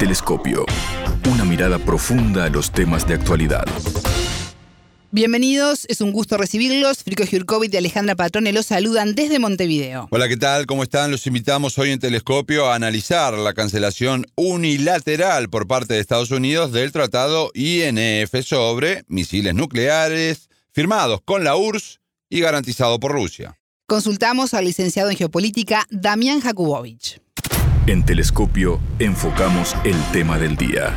Telescopio. Una mirada profunda a los temas de actualidad. Bienvenidos, es un gusto recibirlos. Frico Jurkovic y Alejandra Patrone los saludan desde Montevideo. Hola, ¿qué tal? ¿Cómo están? Los invitamos hoy en Telescopio a analizar la cancelación unilateral por parte de Estados Unidos del tratado INF sobre misiles nucleares, firmados con la URSS y garantizado por Rusia. Consultamos al licenciado en Geopolítica, Damián Jakubowicz. En Telescopio enfocamos el tema del día.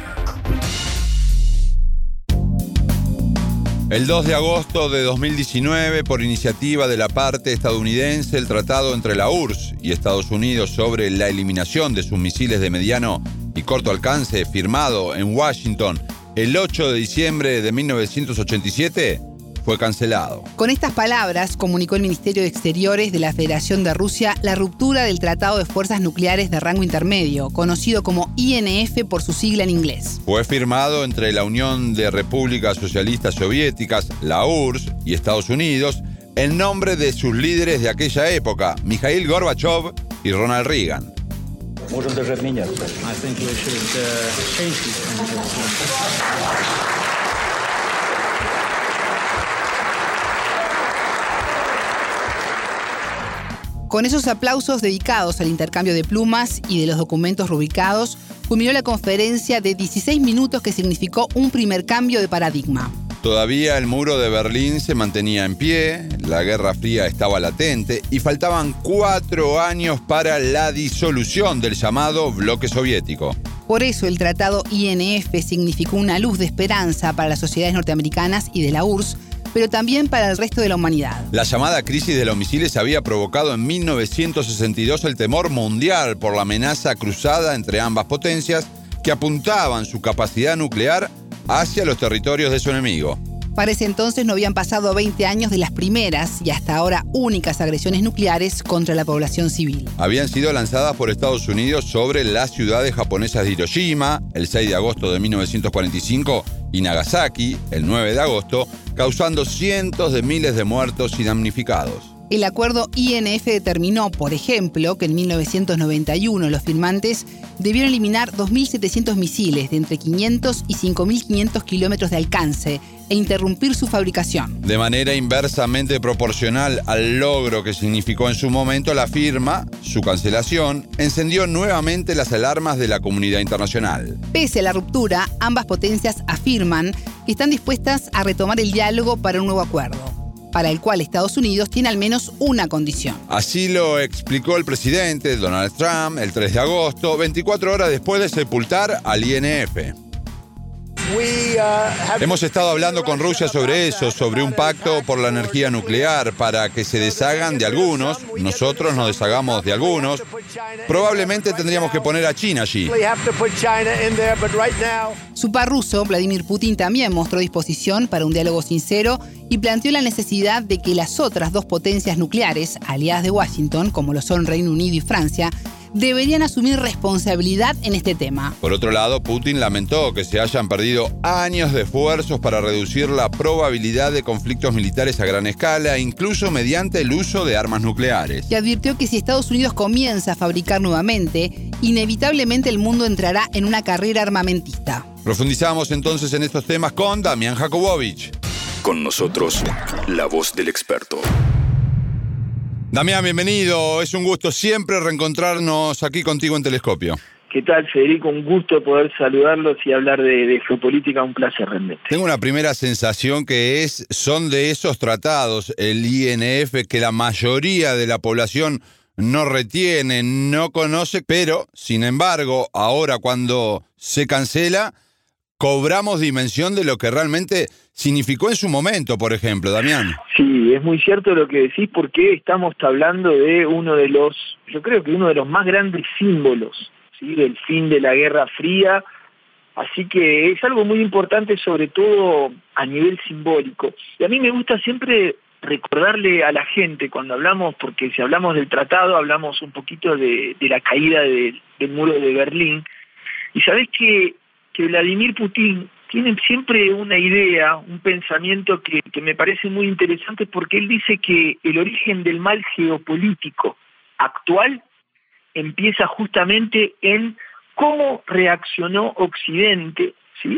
El 2 de agosto de 2019, por iniciativa de la parte estadounidense, el tratado entre la URSS y Estados Unidos sobre la eliminación de sus misiles de mediano y corto alcance, firmado en Washington el 8 de diciembre de 1987, fue cancelado. Con estas palabras, comunicó el Ministerio de Exteriores de la Federación de Rusia la ruptura del Tratado de Fuerzas Nucleares de Rango Intermedio, conocido como INF por su sigla en inglés. Fue firmado entre la Unión de Repúblicas Socialistas Soviéticas, la URSS, y Estados Unidos, en nombre de sus líderes de aquella época, Mikhail Gorbachev y Ronald Reagan. Con esos aplausos dedicados al intercambio de plumas y de los documentos rubricados, culminó la conferencia de 16 minutos que significó un primer cambio de paradigma. Todavía el muro de Berlín se mantenía en pie, la Guerra Fría estaba latente y faltaban 4 años para la disolución del llamado bloque soviético. Por eso el tratado INF significó una luz de esperanza para las sociedades norteamericanas y de la URSS, pero también para el resto de la humanidad. La llamada crisis de los misiles había provocado en 1962 el temor mundial por la amenaza cruzada entre ambas potencias que apuntaban su capacidad nuclear hacia los territorios de su enemigo. Para ese entonces no habían pasado 20 años de las primeras y hasta ahora únicas agresiones nucleares contra la población civil. Habían sido lanzadas por Estados Unidos sobre las ciudades japonesas de Hiroshima, el 6 de agosto de 1945, y Nagasaki, el 9 de agosto, causando cientos de miles de muertos y damnificados. El acuerdo INF determinó, por ejemplo, que en 1991 los firmantes debieron eliminar 2.700 misiles de entre 500 y 5.500 kilómetros de alcance e interrumpir su fabricación. De manera inversamente proporcional al logro que significó en su momento la firma, su cancelación encendió nuevamente las alarmas de la comunidad internacional. Pese a la ruptura, ambas potencias afirman que están dispuestas a retomar el diálogo para un nuevo acuerdo, para el cual Estados Unidos tiene al menos una condición. Así lo explicó el presidente Donald Trump el 3 de agosto, 24 horas después de sepultar al INF. Hemos estado hablando con Rusia sobre eso, sobre un pacto por la energía nuclear para que se deshagan de algunos, nosotros nos deshagamos de algunos. Probablemente tendríamos que poner a China allí. Su par ruso, Vladimir Putin, también mostró disposición para un diálogo sincero y planteó la necesidad de que las otras dos potencias nucleares, aliadas de Washington, como lo son Reino Unido y Francia, deberían asumir responsabilidad en este tema. Por otro lado, Putin lamentó que se hayan perdido años de esfuerzos para reducir la probabilidad de conflictos militares a gran escala, incluso mediante el uso de armas nucleares. Y advirtió que si Estados Unidos comienza a fabricar nuevamente, inevitablemente el mundo entrará en una carrera armamentista. Profundizamos entonces en estos temas con Damián Jakubowicz. Con nosotros, la voz del experto. Damián, bienvenido. Es un gusto siempre reencontrarnos aquí contigo en Telescopio. ¿Qué tal, Federico? Un gusto poder saludarlos y hablar de geopolítica. Un placer realmente. Tengo una primera sensación que son de esos tratados, el INF, que la mayoría de la población no retiene, no conoce, pero, sin embargo, ahora cuando se cancela, cobramos dimensión de lo que realmente significó en su momento, por ejemplo, Damián. Sí, es muy cierto lo que decís, porque estamos hablando de yo creo que uno de los más grandes símbolos, ¿sí?, del fin de la Guerra Fría. Así que es algo muy importante, sobre todo a nivel simbólico. Y a mí me gusta siempre recordarle a la gente cuando hablamos, porque si hablamos del tratado, hablamos un poquito de la caída del muro de Berlín. Y sabés que Vladimir Putin tiene siempre una idea, un pensamiento que me parece muy interesante, porque él dice que el origen del mal geopolítico actual empieza justamente en cómo reaccionó Occidente, ¿sí?,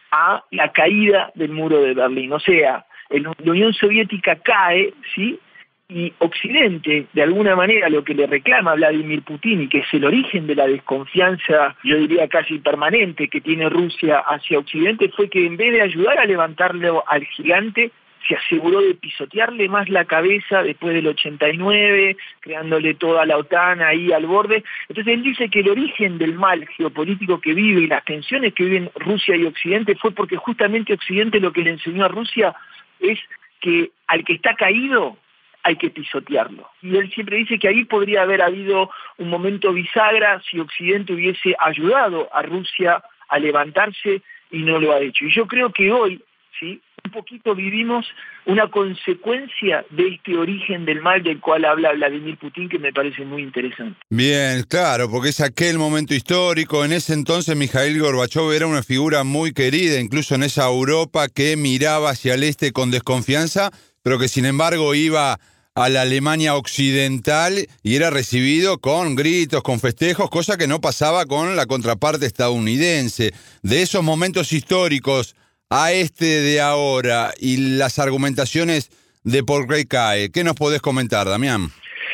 a la caída del muro de Berlín. O sea, la Unión Soviética cae, ¿sí?, y Occidente, de alguna manera, lo que le reclama a Vladimir Putin, y que es el origen de la desconfianza, yo diría casi permanente, que tiene Rusia hacia Occidente, fue que en vez de ayudar a levantarlo al gigante, se aseguró de pisotearle más la cabeza después del 89, creándole toda la OTAN ahí al borde. Entonces él dice que el origen del mal geopolítico que vive y las tensiones que viven Rusia y Occidente fue porque justamente Occidente lo que le enseñó a Rusia es que al que está caído hay que pisotearlo. Y él siempre dice que ahí podría haber habido un momento bisagra si Occidente hubiese ayudado a Rusia a levantarse, y no lo ha hecho. Y yo creo que hoy, ¿sí?, un poquito vivimos una consecuencia de este origen del mal del cual habla Vladimir Putin, que me parece muy interesante. Bien, claro, porque es aquel momento histórico. En ese entonces Mikhail Gorbachev era una figura muy querida, incluso en esa Europa que miraba hacia el este con desconfianza, pero que sin embargo iba a la Alemania occidental y era recibido con gritos, con festejos, cosa que no pasaba con la contraparte estadounidense. De esos momentos históricos a este de ahora y las argumentaciones de por qué cae, ¿qué nos podés comentar, Damián?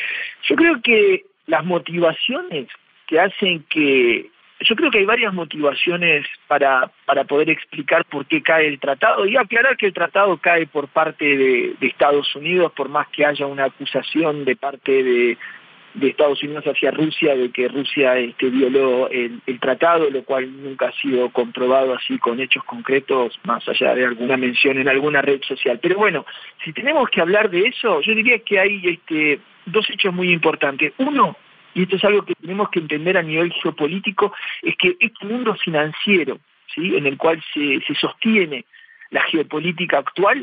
Yo creo que las motivaciones que hacen que... Yo creo que hay varias motivaciones para poder explicar por qué cae el tratado, y aclarar que el tratado cae por parte de Estados Unidos, por más que haya una acusación de parte de Estados Unidos hacia Rusia de que Rusia violó el tratado, lo cual nunca ha sido comprobado así con hechos concretos, más allá de alguna mención en alguna red social. Pero bueno, si tenemos que hablar de eso, yo diría que hay dos hechos muy importantes. Uno, y esto es algo que tenemos que entender a nivel geopolítico, es que este mundo financiero, ¿sí?, en el cual se sostiene la geopolítica actual,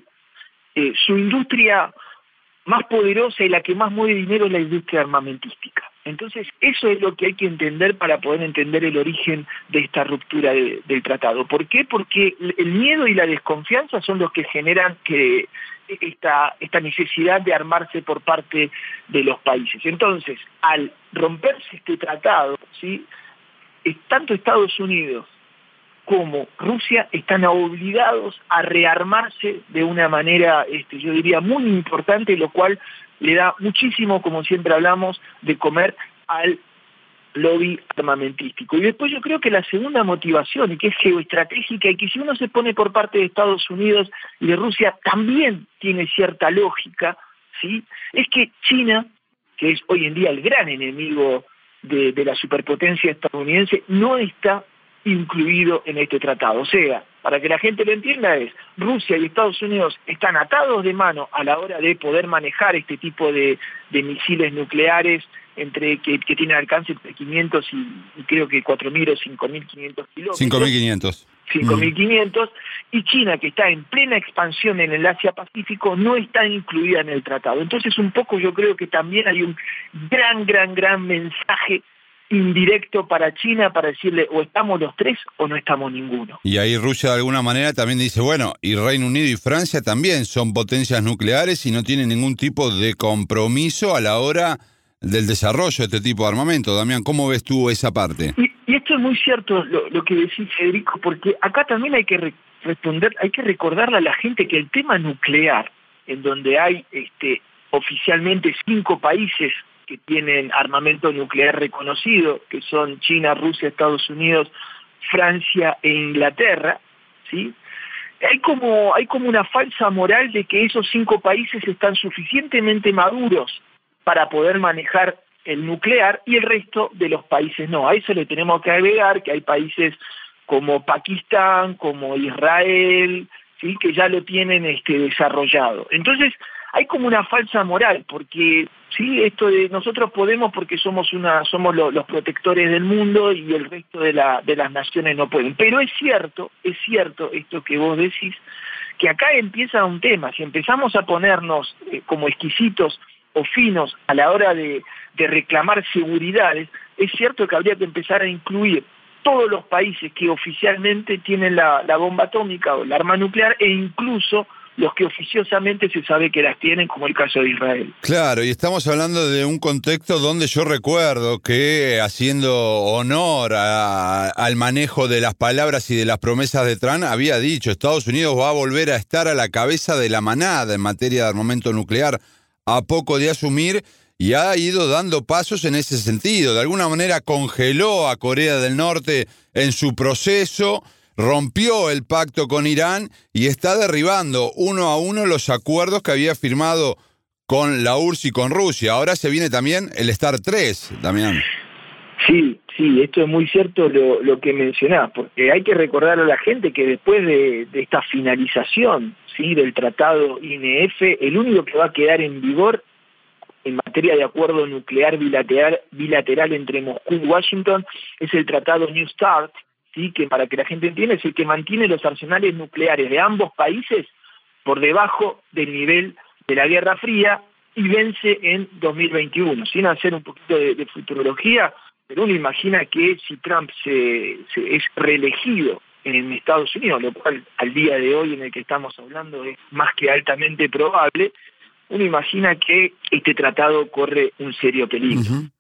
su industria más poderosa y la que más mueve dinero es la industria armamentística. Entonces, eso es lo que hay que entender para poder entender el origen de esta ruptura del tratado. ¿Por qué? Porque el miedo y la desconfianza son los que generan que esta necesidad de armarse por parte de los países. Entonces, al romperse este tratado, ¿sí?, tanto Estados Unidos como Rusia están obligados a rearmarse de una manera, yo diría, muy importante, lo cual le da muchísimo, como siempre hablamos, de comer al lobby armamentístico. Y después yo creo que la segunda motivación, y que es geoestratégica, y que si uno se pone por parte de Estados Unidos y de Rusia, también tiene cierta lógica, ¿sí?, es que China, que es hoy en día el gran enemigo de la superpotencia estadounidense, no está incluido en este tratado. O sea, para que la gente lo entienda, es Rusia y Estados Unidos están atados de mano a la hora de poder manejar este tipo de misiles nucleares que tienen alcance entre 500 y creo que 4.000 o 5.500 kilómetros. 5.500. 5.500, y China, que está en plena expansión en el Asia-Pacífico, no está incluida en el tratado. Entonces, un poco yo creo que también hay un gran mensaje indirecto para China para decirle o estamos los tres o no estamos ninguno. Y ahí Rusia de alguna manera también dice, bueno, y Reino Unido y Francia también son potencias nucleares y no tienen ningún tipo de compromiso a la hora del desarrollo de este tipo de armamento. Damián, ¿cómo ves tú esa parte? Y esto es muy cierto lo que decís, Federico, porque acá también hay que recordarle a la gente que el tema nuclear, en donde hay oficialmente 5 países que tienen armamento nuclear reconocido, que son China, Rusia, Estados Unidos, Francia e Inglaterra, ¿sí? Hay como una falsa moral de que esos 5 países están suficientemente maduros para poder manejar el nuclear y el resto de los países no. A eso le tenemos que agregar que hay países como Pakistán, como Israel, ¿sí?, que ya lo tienen desarrollado. Entonces, hay como una falsa moral, porque sí, esto de nosotros podemos porque somos los protectores del mundo y el resto de las naciones no pueden. Pero es cierto esto que vos decís, que acá empieza un tema. Si empezamos a ponernos como exquisitos o finos a la hora de reclamar seguridades, es cierto que habría que empezar a incluir todos los países que oficialmente tienen la bomba atómica o el arma nuclear, e incluso los que oficiosamente se sabe que las tienen, como el caso de Israel. Claro, y estamos hablando de un contexto donde yo recuerdo que, haciendo honor al manejo de las palabras y de las promesas de Trump, había dicho: Estados Unidos va a volver a estar a la cabeza de la manada en materia de armamento nuclear a poco de asumir, y ha ido dando pasos en ese sentido. De alguna manera congeló a Corea del Norte en su proceso, rompió el pacto con Irán y está derribando uno a uno los acuerdos que había firmado con la URSS y con Rusia. Ahora se viene también el START 3, Damián. Sí, esto es muy cierto lo que mencionás, porque hay que recordar a la gente que después de esta finalización, ¿sí?, del tratado INF, el único que va a quedar en vigor en materia de acuerdo nuclear bilateral entre Moscú y Washington es el tratado New START, ¿sí?, que, para que la gente entienda, es el que mantiene los arsenales nucleares de ambos países por debajo del nivel de la Guerra Fría y vence en 2021. Sin hacer un poquito de futurología, pero uno imagina que si Trump es reelegido en Estados Unidos, lo cual al día de hoy en el que estamos hablando es más que altamente probable, uno imagina que este tratado corre un serio peligro.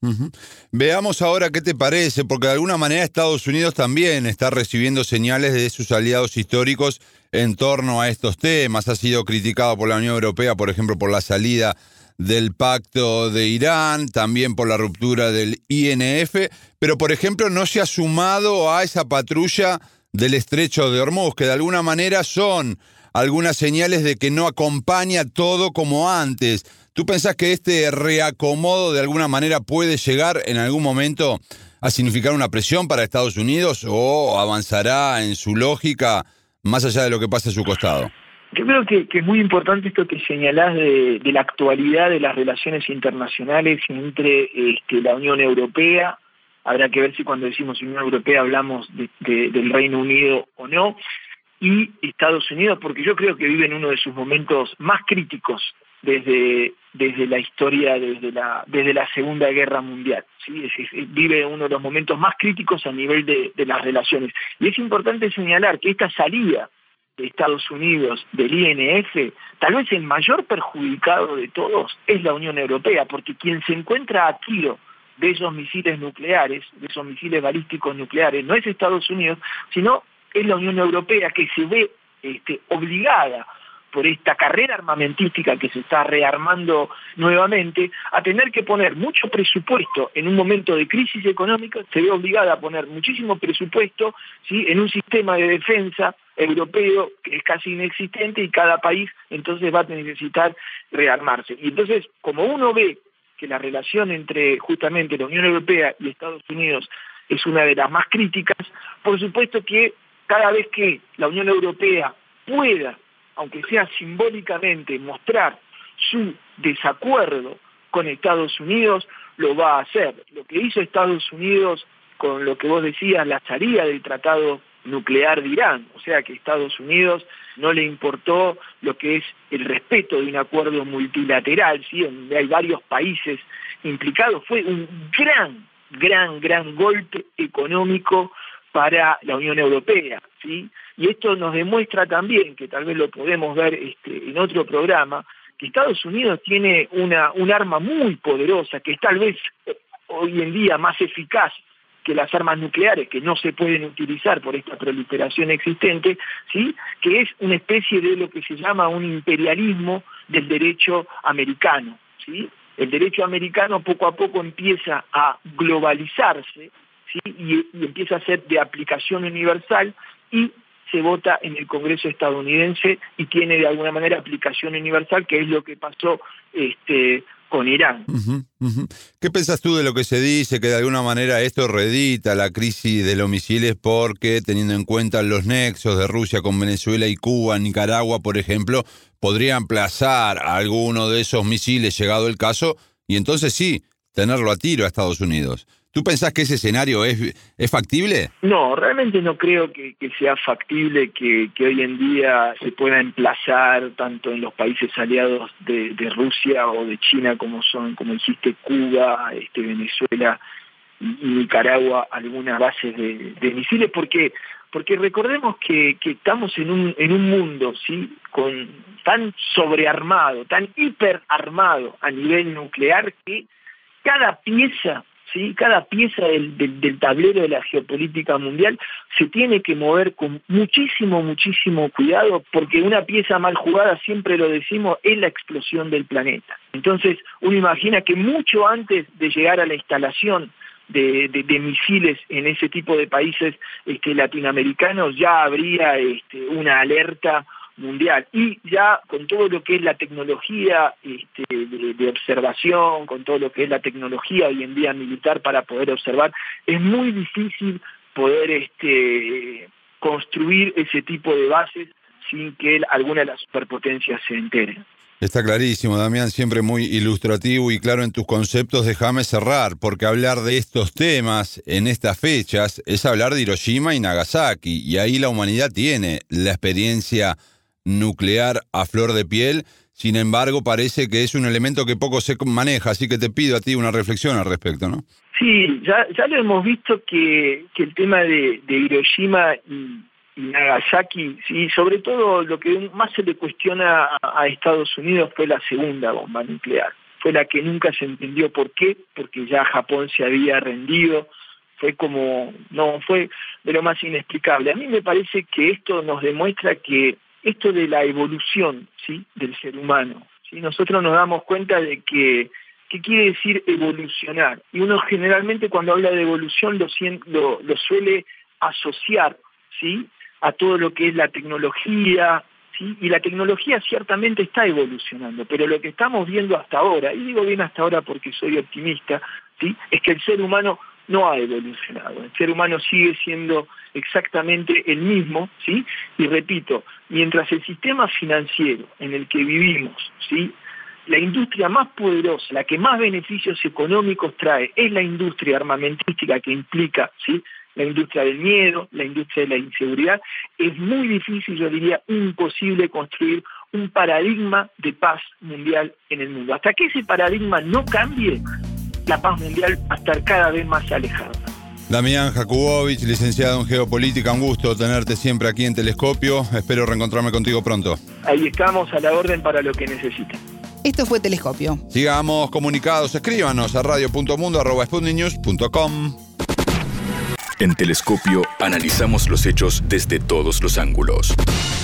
Veamos ahora qué te parece, porque de alguna manera Estados Unidos también está recibiendo señales de sus aliados históricos en torno a estos temas. Ha sido criticado por la Unión Europea, por ejemplo, por la salida del pacto de Irán, también por la ruptura del INF, pero por ejemplo no se ha sumado a esa patrulla del estrecho de Hormuz, que de alguna manera son algunas señales de que no acompaña todo como antes. ¿Tú pensás que este reacomodo de alguna manera puede llegar en algún momento a significar una presión para Estados Unidos o avanzará en su lógica más allá de lo que pasa a su costado? Yo creo que es muy importante esto que señalás de la actualidad de las relaciones internacionales entre la Unión Europea. Habrá que ver si cuando decimos Unión Europea hablamos del Reino Unido o no, y Estados Unidos, porque yo creo que vive en uno de sus momentos más críticos desde la historia, desde la Segunda Guerra Mundial, ¿sí? Vive uno de los momentos más críticos a nivel de las relaciones. Y es importante señalar que esta salida de Estados Unidos del INF, tal vez el mayor perjudicado de todos es la Unión Europea, porque quien se encuentra a tiro de esos misiles nucleares, de esos misiles balísticos nucleares, no es Estados Unidos, sino es la Unión Europea, que se ve obligada por esta carrera armamentística que se está rearmando nuevamente, a tener que poner mucho presupuesto en un momento de crisis económica. Se ve obligada a poner muchísimo presupuesto, ¿sí?, en un sistema de defensa europeo que es casi inexistente, y cada país entonces va a necesitar rearmarse. Y entonces, como uno ve que la relación entre justamente la Unión Europea y Estados Unidos es una de las más críticas, por supuesto que cada vez que la Unión Europea pueda, aunque sea simbólicamente, mostrar su desacuerdo con Estados Unidos, lo va a hacer. Lo que hizo Estados Unidos con lo que vos decías, la salida del tratado nuclear de Irán, o sea que a Estados Unidos no le importó lo que es el respeto de un acuerdo multilateral, ¿sí?, donde hay varios países implicados. Fue un gran golpe económico para la Unión Europea, ¿sí? Y esto nos demuestra también, que tal vez lo podemos ver en otro programa, que Estados Unidos tiene un arma muy poderosa, que es tal vez hoy en día más eficaz que las armas nucleares, que no se pueden utilizar por esta proliferación existente, ¿sí?, que es una especie de lo que se llama un imperialismo del derecho americano, ¿sí? El derecho americano poco a poco empieza a globalizarse, ¿sí?, y empieza a ser de aplicación universal, y se vota en el Congreso estadounidense y tiene de alguna manera aplicación universal, que es lo que pasó con Irán. ¿Qué pensás tú de lo que se dice, que de alguna manera esto reedita la crisis de los misiles porque, teniendo en cuenta los nexos de Rusia con Venezuela y Cuba, Nicaragua, por ejemplo, podría emplazar a alguno de esos misiles, llegado el caso, y entonces sí, tenerlo a tiro a Estados Unidos? ¿Tú pensás que ese escenario es factible? No, realmente no creo que sea factible que hoy en día se pueda emplazar tanto en los países aliados de Rusia o de China, como dijiste, Cuba, Venezuela Nicaragua algunas bases de misiles, porque recordemos que estamos en un mundo, ¿sí?, tan sobrearmado, tan hiperarmado a nivel nuclear, que cada pieza del tablero de la geopolítica mundial se tiene que mover con muchísimo cuidado, porque una pieza mal jugada, siempre lo decimos, es la explosión del planeta. Entonces uno imagina que mucho antes de llegar a la instalación de misiles en ese tipo de países latinoamericanos ya habría una alerta mundial, y ya con todo lo que es la tecnología de observación, con todo lo que es la tecnología hoy en día militar para poder observar, es muy difícil poder construir ese tipo de bases sin que alguna de las superpotencias se entere. Está clarísimo, Damián, siempre muy ilustrativo y claro en tus conceptos. Déjame cerrar, porque hablar de estos temas en estas fechas es hablar de Hiroshima y Nagasaki, y ahí la humanidad tiene la experiencia nuclear a flor de piel. Sin embargo, parece que es un elemento que poco se maneja, así que te pido a ti una reflexión al respecto, ¿no? Sí, ya lo hemos visto que el tema de Hiroshima y Nagasaki, sí, sobre todo lo que más se le cuestiona a Estados Unidos fue la segunda bomba nuclear. Fue la que nunca se entendió por qué, porque ya Japón se había rendido. Fue de lo más inexplicable. A mí me parece que esto nos demuestra que esto de la evolución, ¿sí?, del ser humano, ¿sí?, nosotros nos damos cuenta de que ¿qué quiere decir evolucionar? Y uno generalmente cuando habla de evolución lo suele asociar, ¿sí?, a todo lo que es la tecnología, ¿sí?, y la tecnología ciertamente está evolucionando, pero lo que estamos viendo hasta ahora, y digo bien hasta ahora porque soy optimista, ¿sí?, es que el ser humano no ha evolucionado. El ser humano sigue siendo exactamente el mismo, ¿sí? Y repito, mientras el sistema financiero en el que vivimos, ¿sí?, la industria más poderosa, la que más beneficios económicos trae, es la industria armamentística, que implica, ¿sí?, la industria del miedo, la industria de la inseguridad, es muy difícil, yo diría imposible, construir un paradigma de paz mundial en el mundo. Hasta que ese paradigma no cambie, la paz mundial va a estar cada vez más alejada. Damián Jakubowicz, licenciado en Geopolítica, un gusto tenerte siempre aquí en Telescopio. Espero reencontrarme contigo pronto. Ahí estamos, a la orden para lo que necesiten. Esto fue Telescopio. Sigamos comunicados, escríbanos a radio.mundo@sputniknews.com. En Telescopio analizamos los hechos desde todos los ángulos.